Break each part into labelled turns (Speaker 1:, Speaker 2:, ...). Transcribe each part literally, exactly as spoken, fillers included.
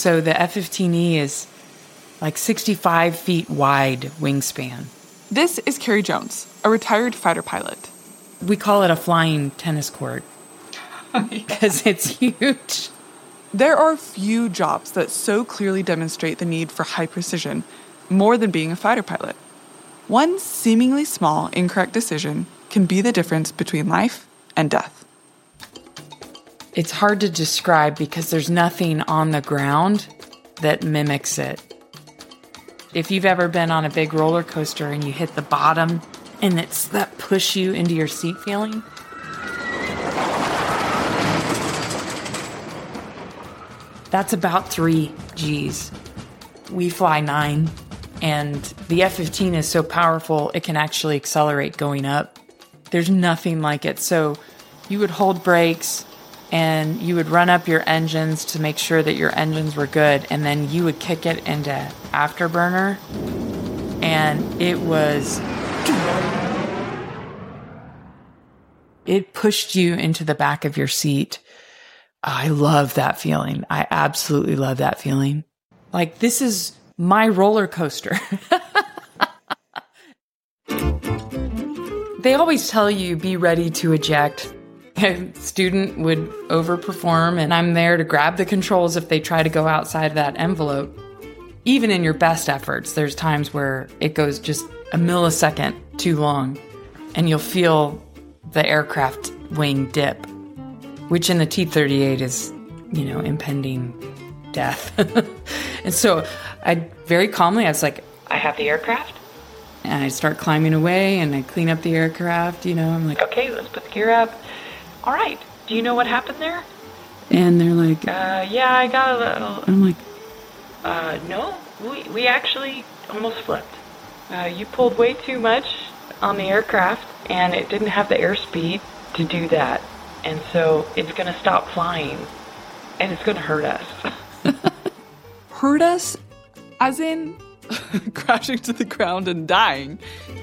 Speaker 1: So the F fifteen E is like sixty-five feet wide wingspan.
Speaker 2: This is Carrie Jones, a retired fighter pilot.
Speaker 1: We call it a flying tennis court because it's huge.
Speaker 2: There are few jobs that so clearly demonstrate the need for high precision, more than being a fighter pilot. One seemingly small, incorrect decision can be the difference between life and death.
Speaker 1: It's hard to describe because there's nothing on the ground that mimics it. If you've ever been on a big roller coaster and you hit the bottom and it's that push you into your seat feeling, that's about three G's. We fly nine, and the F fifteen is so powerful it can actually accelerate going up. There's nothing like it. So you would hold brakes and you would run up your engines to make sure that your engines were good, and then you would kick it into afterburner, and it was... It pushed you into the back of your seat. I love that feeling. I absolutely love that feeling. Like, this is my roller coaster. They always tell you, be ready to eject. A student would overperform, and I'm there to grab the controls if they try to go outside of that envelope. Even in your best efforts, there's times where it goes just a millisecond too long, and you'll feel the aircraft wing dip, which in the T thirty-eight is, you know, impending death. And so I very calmly, I was like, I have the aircraft. And I start climbing away and I clean up the aircraft, you know, I'm like, okay, let's put the gear up. All right, do you know what happened there? And they're like, uh, yeah, I got a little. I'm like, uh, no, we, we actually almost flipped. Uh, you pulled way too much on the aircraft and it didn't have the airspeed to do that. And so it's going to stop flying and it's going to hurt us.
Speaker 2: Hurt us? As in crashing to the ground and dying.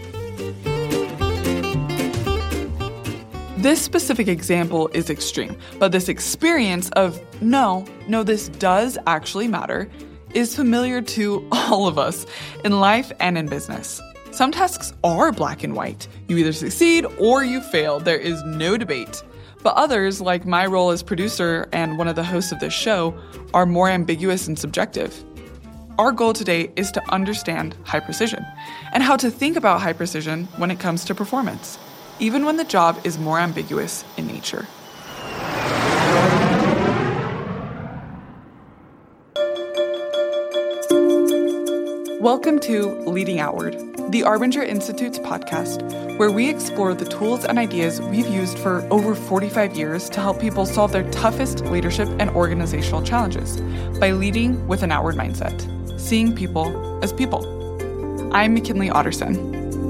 Speaker 2: This specific example is extreme, but this experience of, no, no, this does actually matter, is familiar to all of us in life and in business. Some tasks are black and white. You either succeed or you fail. There is no debate. But others, like my role as producer and one of the hosts of this show, are more ambiguous and subjective. Our goal today is to understand high precision and how to think about high precision when it comes to performance, even when the job is more ambiguous in nature. Welcome to Leading Outward, the Arbinger Institute's podcast, where we explore the tools and ideas we've used for over forty-five years to help people solve their toughest leadership and organizational challenges by leading with an outward mindset, seeing people as people. I'm McKinley Otterson.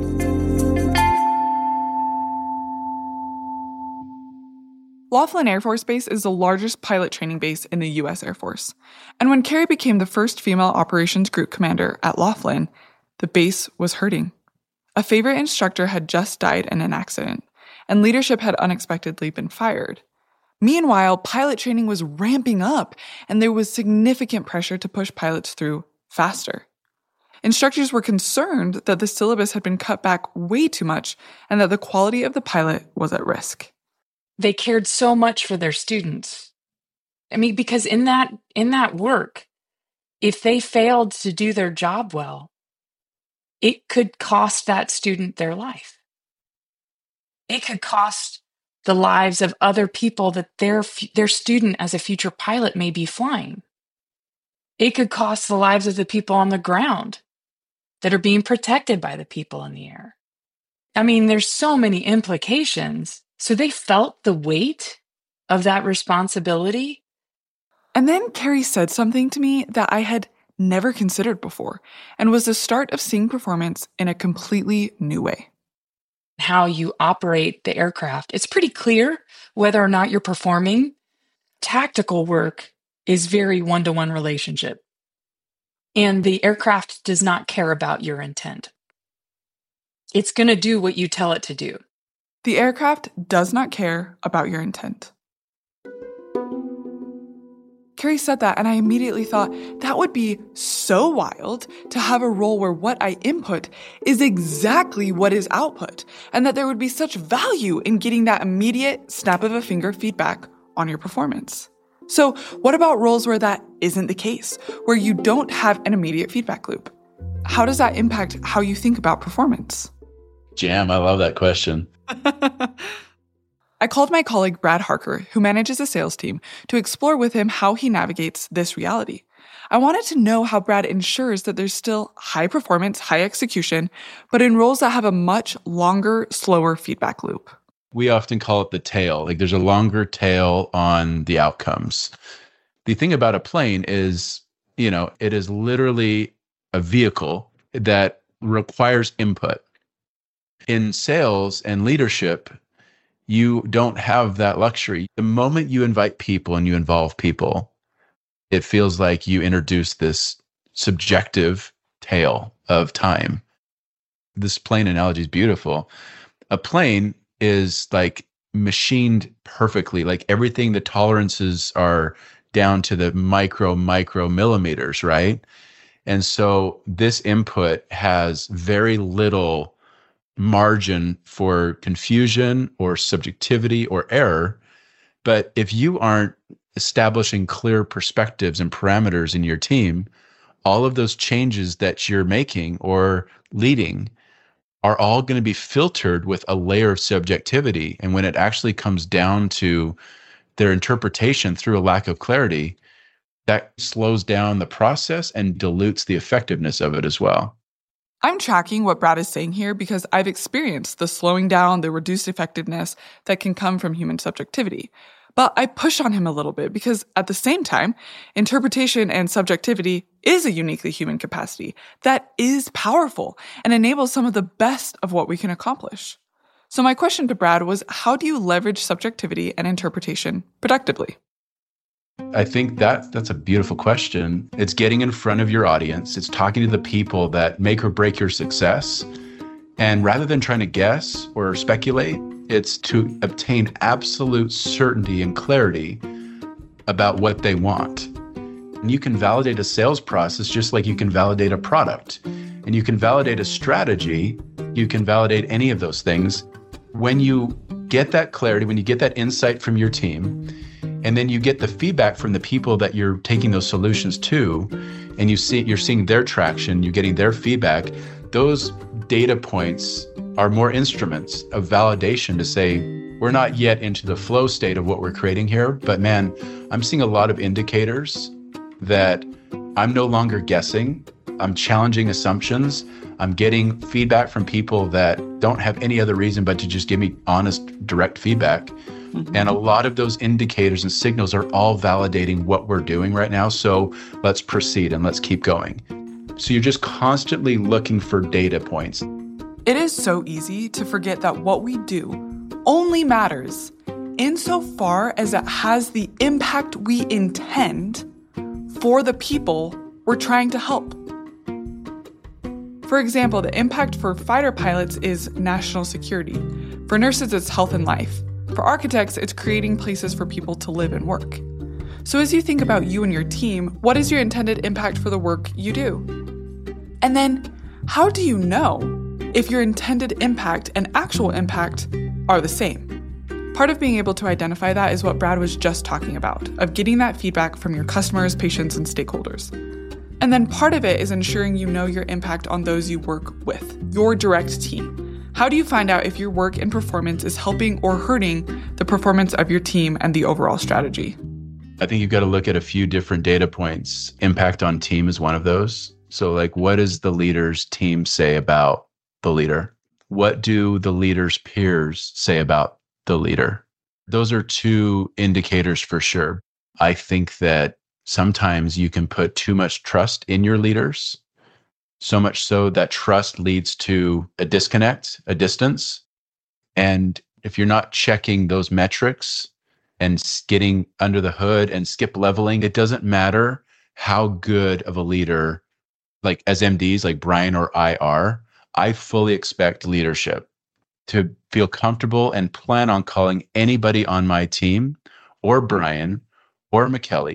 Speaker 2: Laughlin Air Force Base is the largest pilot training base in the U S Air Force. And when Carrie became the first female operations group commander at Laughlin, the base was hurting. A favorite instructor had just died in an accident, and leadership had unexpectedly been fired. Meanwhile, pilot training was ramping up, and there was significant pressure to push pilots through faster. Instructors were concerned that the syllabus had been cut back way too much and that the quality of the pilot was at risk.
Speaker 1: They cared so much for their students. I mean, because in that in that work, if they failed to do their job well, it could cost that student their life. It could cost the lives of other people that their their student as a future pilot may be flying. It could cost the lives of the people on the ground that are being protected by the people in the air. I mean, there's so many implications. So they felt the weight of that responsibility.
Speaker 2: And then Carrie said something to me that I had never considered before and was the start of seeing performance in a completely new way.
Speaker 1: How you operate the aircraft. It's pretty clear whether or not you're performing. Tactical work is very one-to-one relationship. And the aircraft does not care about your intent. It's going to do what you tell it to do.
Speaker 2: The aircraft does not care about your intent. Carrie said that, and I immediately thought that would be so wild to have a role where what I input is exactly what is output, and that there would be such value in getting that immediate snap of a finger feedback on your performance. So what about roles where that isn't the case, where you don't have an immediate feedback loop? How does that impact how you think about performance?
Speaker 3: Jam, I love that question.
Speaker 2: I called my colleague Brad Harker, who manages a sales team, to explore with him how he navigates this reality. I wanted to know how Brad ensures that there's still high performance, high execution, but in roles that have a much longer, slower feedback loop.
Speaker 3: We often call it the tail. Like there's a longer tail on the outcomes. The thing about a plane is, you know, it is literally a vehicle that requires input. In sales and leadership, you don't have that luxury. The moment you invite people and you involve people, it feels like you introduce this subjective tale of time. This plane analogy is beautiful. A plane is like machined perfectly, like everything, the tolerances are down to the micro, micro millimeters, right? And so this input has very little margin for confusion or subjectivity or error. But if you aren't establishing clear perspectives and parameters in your team, all of those changes that you're making or leading are all going to be filtered with a layer of subjectivity. And when it actually comes down to their interpretation through a lack of clarity, that slows down the process and dilutes the effectiveness of it as well.
Speaker 2: I'm tracking what Brad is saying here because I've experienced the slowing down, the reduced effectiveness that can come from human subjectivity. But I push on him a little bit because at the same time, interpretation and subjectivity is a uniquely human capacity that is powerful and enables some of the best of what we can accomplish. So my question to Brad was, how do you leverage subjectivity and interpretation productively?
Speaker 3: I think that that's a beautiful question. It's getting in front of your audience. It's talking to the people that make or break your success. And rather than trying to guess or speculate, it's to obtain absolute certainty and clarity about what they want. And you can validate a sales process just like you can validate a product. And you can validate a strategy. You can validate any of those things. When you get that clarity, when you get that insight from your team, and then you get the feedback from the people that you're taking those solutions to, and you see you're seeing their traction, you're getting their feedback, those data points are more instruments of validation to say, we're not yet into the flow state of what we're creating here, but man, I'm seeing a lot of indicators that I'm no longer guessing. I'm challenging assumptions. I'm getting feedback from people that don't have any other reason but to just give me honest, direct feedback. Mm-hmm. And a lot of those indicators and signals are all validating what we're doing right now. So let's proceed and let's keep going. So you're just constantly looking for data points.
Speaker 2: It is so easy to forget that what we do only matters insofar as it has the impact we intend for the people we're trying to help. For example, the impact for fighter pilots is national security. For nurses, it's health and life. For architects, it's creating places for people to live and work. So as you think about you and your team, what is your intended impact for the work you do? And then, how do you know if your intended impact and actual impact are the same? Part of being able to identify that is what Brad was just talking about, of getting that feedback from your customers, patients, and stakeholders. And then part of it is ensuring you know your impact on those you work with, your direct team. How do you find out if your work and performance is helping or hurting the performance of your team and the overall strategy?
Speaker 3: I think you've got to look at a few different data points. Impact on team is one of those. So like, what does the leader's team say about the leader? What do the leader's peers say about the leader? Those are two indicators for sure. I think that sometimes you can put too much trust in your leaders, so much so that trust leads to a disconnect, a distance. And if you're not checking those metrics and getting under the hood and skip leveling, it doesn't matter how good of a leader, like as M Ds, like Brian or I are, I fully expect leadership to feel comfortable and plan on calling anybody on my team or Brian or McKelly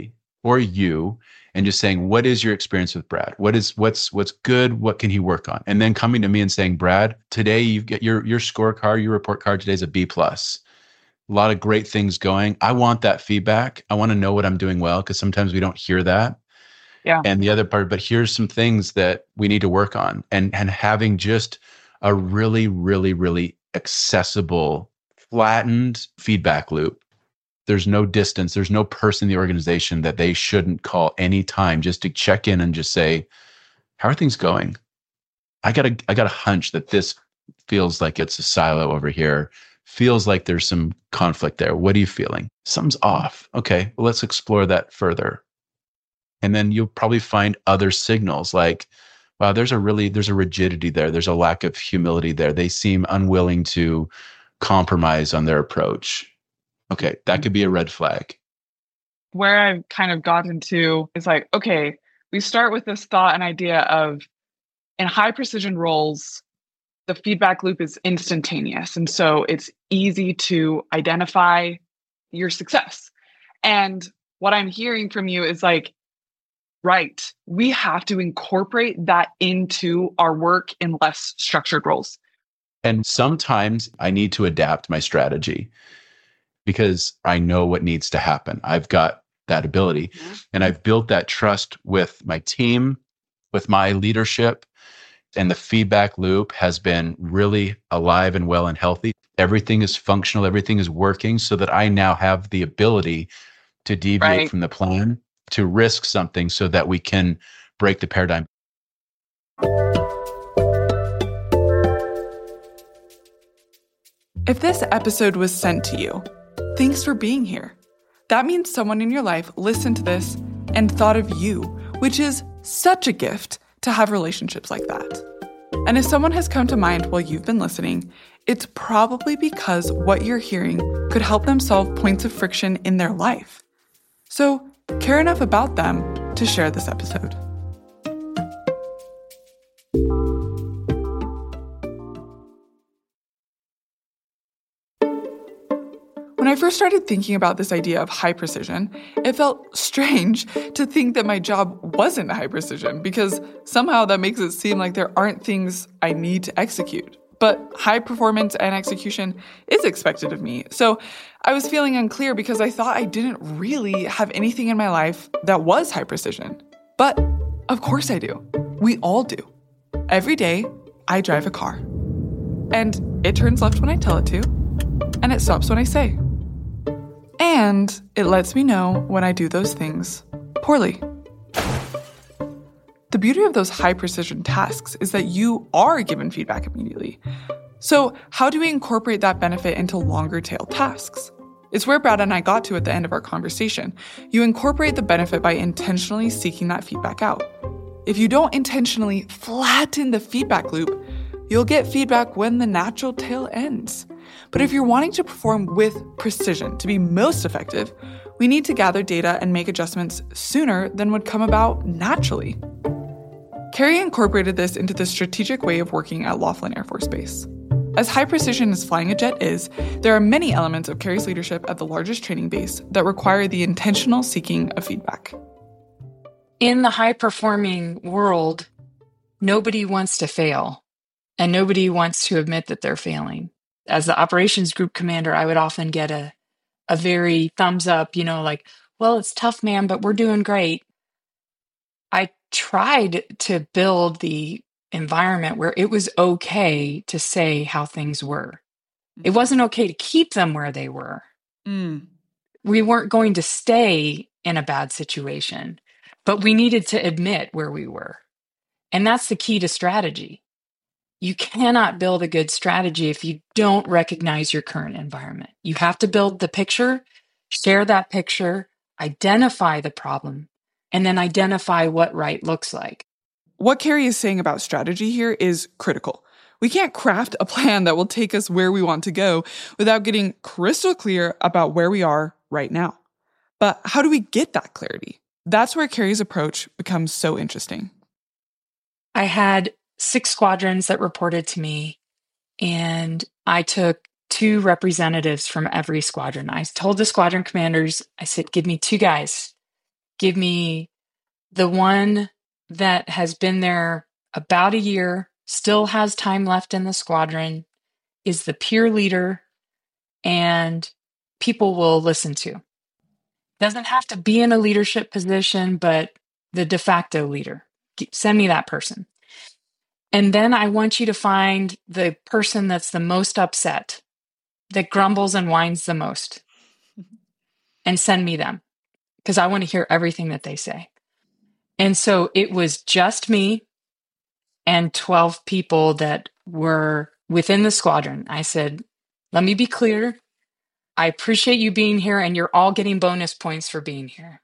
Speaker 3: or you, and just saying, what is your experience with Brad? What is what's what's good? What can he work on? And then coming to me and saying, Brad, today you get your your scorecard, your report card today is a B plus. A lot of great things going. I want that feedback. I want to know what I'm doing well, because sometimes we don't hear that.
Speaker 2: Yeah.
Speaker 3: And the other part, but here's some things that we need to work on. And and having just a really, really, really accessible, flattened feedback loop. There's no distance. There's no person in the organization that they shouldn't call anytime just to check in and just say, how are things going? I got a, I got a hunch that this feels like it's a silo over here. Feels like there's some conflict there. What are you feeling? Something's off. Okay, well, let's explore that further. And then you'll probably find other signals like, wow, there's a really, there's a rigidity there. There's a lack of humility there. They seem unwilling to compromise on their approach. Okay, that could be a red flag.
Speaker 2: Where I've kind of gotten to is like, okay, we start with this thought and idea of in high precision roles, the feedback loop is instantaneous. And so it's easy to identify your success. And what I'm hearing from you is like, right, we have to incorporate that into our work in less structured roles.
Speaker 3: And sometimes I need to adapt my strategy because I know what needs to happen. I've got that ability, mm-hmm. and I've built that trust with my team, with my leadership, and the feedback loop has been really alive and well and healthy. Everything is functional. Everything is working so that I now have the ability to deviate right. from the plan, to risk something so that we can break the paradigm.
Speaker 2: If this episode was sent to you, thanks for being here. That means someone in your life listened to this and thought of you, which is such a gift to have relationships like that. And if someone has come to mind while you've been listening, it's probably because what you're hearing could help them solve points of friction in their life. So care enough about them to share this episode. When I first started thinking about this idea of high precision, it felt strange to think that my job wasn't high precision because somehow that makes it seem like there aren't things I need to execute. But high performance and execution is expected of me. So I was feeling unclear because I thought I didn't really have anything in my life that was high precision. But of course I do. We all do. Every day, I drive a car. And it turns left when I tell it to, and it stops when I say. And it lets me know when I do those things poorly. The beauty of those high precision tasks is that you are given feedback immediately. So how do we incorporate that benefit into longer tail tasks? It's where Brad and I got to at the end of our conversation. You incorporate the benefit by intentionally seeking that feedback out. If you don't intentionally flatten the feedback loop, you'll get feedback when the natural tail ends. But if you're wanting to perform with precision to be most effective, we need to gather data and make adjustments sooner than would come about naturally. Carrie incorporated this into the strategic way of working at Laughlin Air Force Base. As high precision as flying a jet is, there are many elements of Carrie's leadership at the largest training base that require the intentional seeking of feedback.
Speaker 1: In the high-performing world, nobody wants to fail, and nobody wants to admit that they're failing. As the operations group commander, I would often get a, a very thumbs up, you know, like, well, it's tough, man, but we're doing great. I tried to build the environment where it was okay to say how things were. It wasn't okay to keep them where they were. Mm. We weren't going to stay in a bad situation, but we needed to admit where we were. And that's the key to strategy. You cannot build a good strategy if you don't recognize your current environment. You have to build the picture, share that picture, identify the problem, and then identify what right looks like.
Speaker 2: What Carrie is saying about strategy here is critical. We can't craft a plan that will take us where we want to go without getting crystal clear about where we are right now. But how do we get that clarity? That's where Carrie's approach becomes so interesting.
Speaker 1: I had six squadrons that reported to me, and I took two representatives from every squadron. I told the squadron commanders, I said, give me two guys. give me the one that has been there about a year, still has time left in the squadron, is the peer leader, and people will listen to. Doesn't have to be in a leadership position, but the de facto leader. Send me that person. And then I want you to find the person that's the most upset, that grumbles and whines the most, and send me them, because I want to hear everything that they say. And so it was just me and twelve people that were within the squadron. I said, let me be clear. I appreciate you being here, and you're all getting bonus points for being here.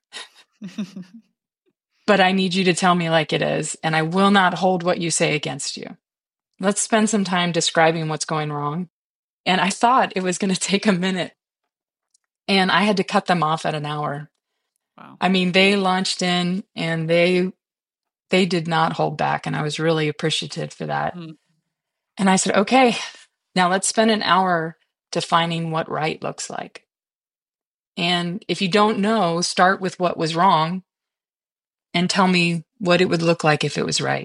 Speaker 1: But I need you to tell me like it is, and I will not hold what you say against you. Let's spend some time describing what's going wrong. And I thought it was going to take a minute, and I had to cut them off at an hour.
Speaker 2: Wow.
Speaker 1: I mean, they launched in, and they they did not hold back, and I was really appreciative for that. Mm. And I said, okay, now let's spend an hour defining what right looks like. And if you don't know, start with what was wrong and tell me what it would look like if it was right.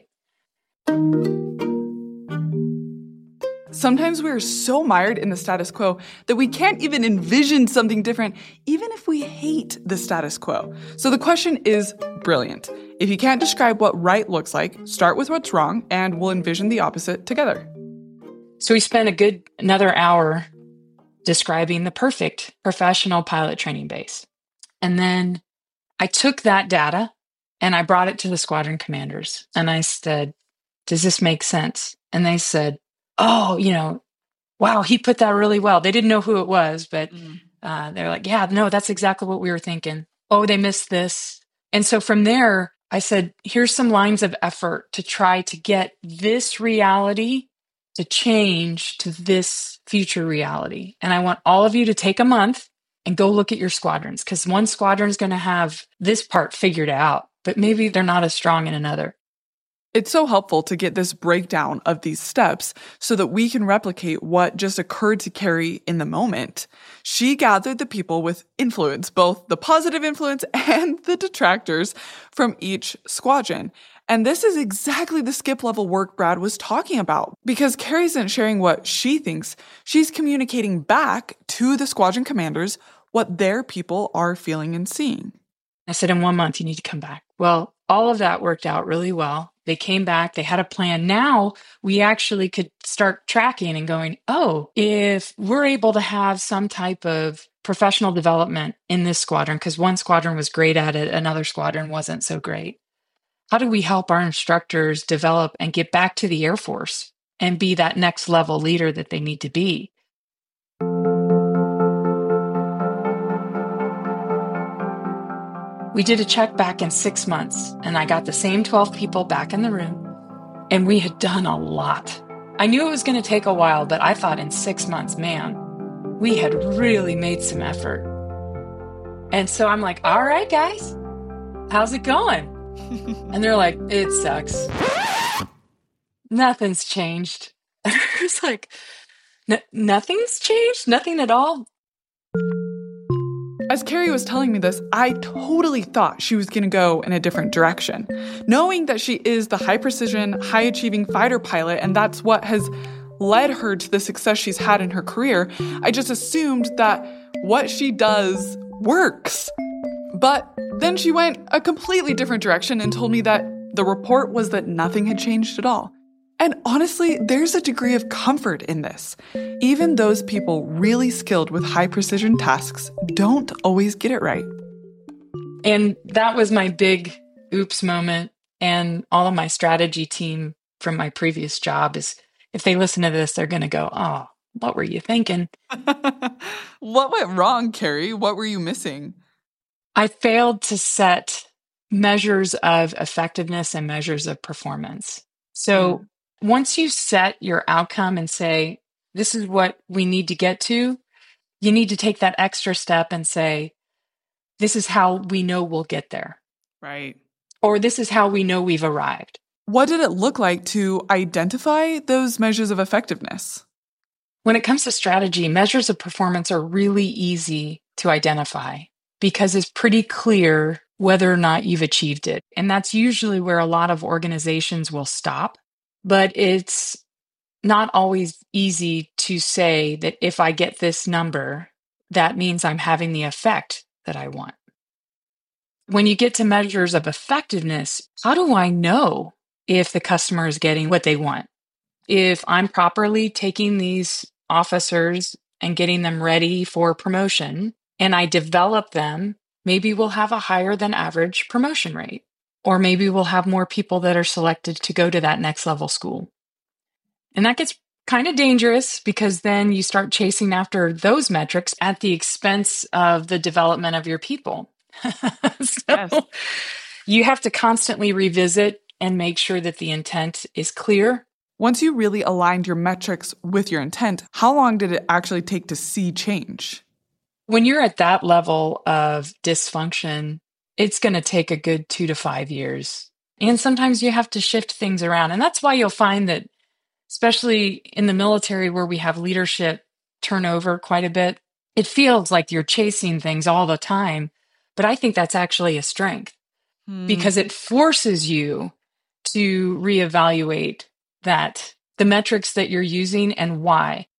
Speaker 2: Sometimes we're so mired in the status quo that we can't even envision something different, even if we hate the status quo. So the question is brilliant. If you can't describe what right looks like, start with what's wrong, and we'll envision the opposite together.
Speaker 1: So we spent a good another hour describing the perfect professional pilot training base. And then I took that data and I brought it to the squadron commanders. And I said, does this make sense? And they said, oh, you know, wow, he put that really well. They didn't know who it was, but mm. uh, they're like, yeah, no, that's exactly what we were thinking. Oh, they missed this. And so from there, I said, here's some lines of effort to try to get this reality to change to this future reality. And I want all of you to take a month and go look at your squadrons, because one squadron is going to have this part figured out, but maybe they're not as strong in another.
Speaker 2: It's so helpful to get this breakdown of these steps so that we can replicate what just occurred to Carrie in the moment. She gathered the people with influence, both the positive influence and the detractors from each squadron. And this is exactly the skip level work Brad was talking about, because Carrie isn't sharing what she thinks. She's communicating back to the squadron commanders what their people are feeling and seeing.
Speaker 1: I said, in one month, you need to come back. Well, all of that worked out really well. They came back, they had a plan. Now we actually could start tracking and going, oh, if we're able to have some type of professional development in this squadron, because one squadron was great at it, another squadron wasn't so great. How do we help our instructors develop and get back to the Air Force and be that next level leader that they need to be? We did a check back in six months, and I got the same twelve people back in the room, and we had done a lot. I knew it was going to take a while, but I thought in six months, man, we had really made some effort. And so I'm like, all right, guys, how's it going? And they're like, it sucks. Nothing's changed. And I was like, nothing's changed? Nothing at all?
Speaker 2: As Carrie was telling me this, I totally thought she was going to go in a different direction. Knowing that she is the high-precision, high-achieving fighter pilot, and that's what has led her to the success she's had in her career, I just assumed that what she does works. But then she went a completely different direction and told me that the report was that nothing had changed at all. And honestly, there's a degree of comfort in this. Even those people really skilled with high precision tasks don't always get it right.
Speaker 1: And that was my big oops moment. And all of my strategy team from my previous job is, if they listen to this, they're going to go, oh, what were you thinking?
Speaker 2: What went wrong, Carrie? What were you missing?
Speaker 1: I failed to set measures of effectiveness and measures of performance. So mm. once you set your outcome and say, this is what we need to get to, you need to take that extra step and say, this is how we know we'll get there.
Speaker 2: Right.
Speaker 1: Or this is how we know we've arrived.
Speaker 2: What did it look like to identify those measures of effectiveness?
Speaker 1: When it comes to strategy, measures of performance are really easy to identify. because it's pretty clear whether or not you've achieved it. And that's usually where a lot of organizations will stop. But it's not always easy to say that if I get this number, that means I'm having the effect that I want. When you get to measures of effectiveness, how do I know if the customer is getting what they want? If I'm properly taking these officers and getting them ready for promotion and I develop them, maybe we'll have a higher than average promotion rate, or maybe we'll have more people that are selected to go to that next level school. And that gets kind of dangerous because then you start chasing after those metrics at the expense of the development of your people. so
Speaker 2: Yes.
Speaker 1: You have to constantly revisit and make sure that the intent is clear.
Speaker 2: Once you really aligned your metrics with your intent, how long did it actually take to see change?
Speaker 1: When you're at that level of dysfunction, it's going to take a good two to five years. And sometimes you have to shift things around. And that's why you'll find that, especially in the military where we have leadership turnover quite a bit, it feels like you're chasing things all the time. But I think that's actually a strength
Speaker 2: Hmm.
Speaker 1: because it forces you to reevaluate that, the metrics that you're using and why.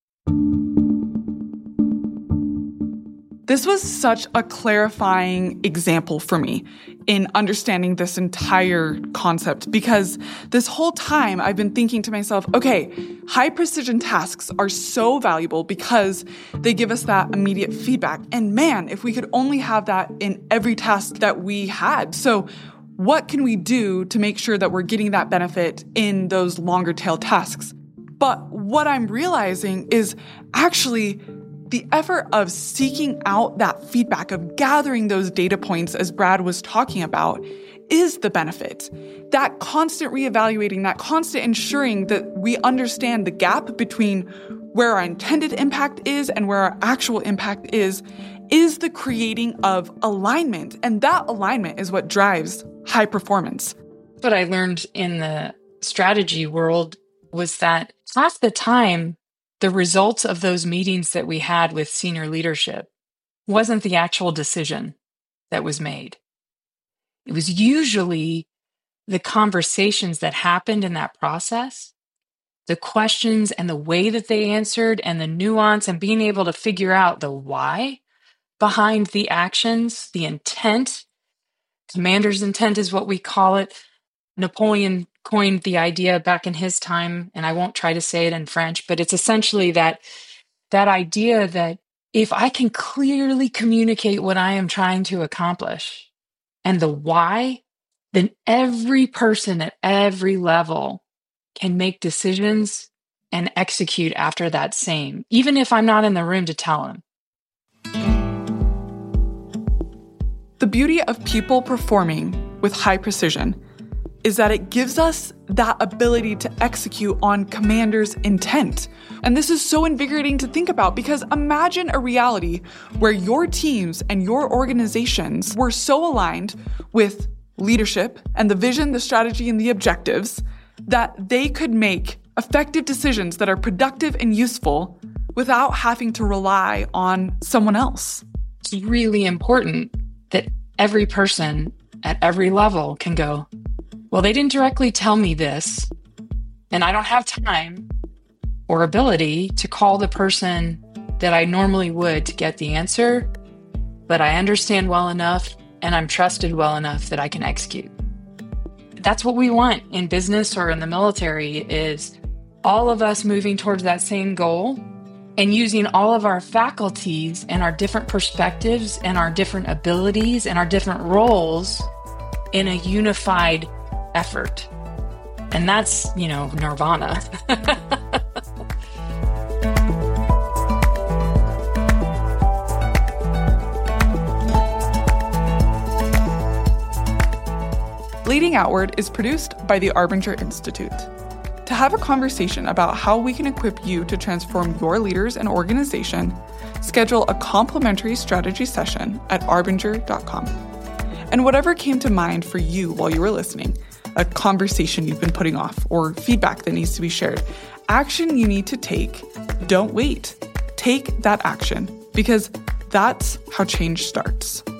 Speaker 2: This was such a clarifying example for me in understanding this entire concept, because this whole time I've been thinking to myself, okay, high precision tasks are so valuable because they give us that immediate feedback. And man, if we could only have that in every task that we had. So what can we do to make sure that we're getting that benefit in those longer tail tasks? But what I'm realizing is actually the effort of seeking out that feedback, of gathering those data points, as Brad was talking about, is the benefit. That constant reevaluating, that constant ensuring that we understand the gap between where our intended impact is and where our actual impact is, is the creating of alignment. And that alignment is what drives high performance.
Speaker 1: What I learned in the strategy world was that half the time, the results of those meetings that we had with senior leadership wasn't the actual decision that was made. It was usually the conversations that happened in that process, the questions and the way that they answered and the nuance and being able to figure out the why behind the actions, the intent. Commander's intent is what we call it. Napoleon coined the idea back in his time, and I won't try to say it in French, but it's essentially that that idea that if I can clearly communicate what I am trying to accomplish and the why, then every person at every level can make decisions and execute after that same, even if I'm not in the room to tell them.
Speaker 2: The beauty of people performing with high precision is that it gives us that ability to execute on Commander's intent. And this is so invigorating to think about, because imagine a reality where your teams and your organizations were so aligned with leadership and the vision, the strategy, and the objectives that they could make effective decisions that are productive and useful without having to rely on someone else.
Speaker 1: It's really important that every person at every level can go, well, they didn't directly tell me this, and I don't have time or ability to call the person that I normally would to get the answer, but I understand well enough and I'm trusted well enough that I can execute. That's what we want in business or in the military, is all of us moving towards that same goal and using all of our faculties and our different perspectives and our different abilities and our different roles in a unified effort. And that's, you know, nirvana.
Speaker 2: Leading Outward is produced by the Arbinger Institute. To have a conversation about how we can equip you to transform your leaders and organization, schedule a complimentary strategy session at arbinger dot com. And whatever came to mind for you while you were listening, a conversation you've been putting off, or feedback that needs to be shared, action you need to take, don't wait. Take that action, because That's how change starts.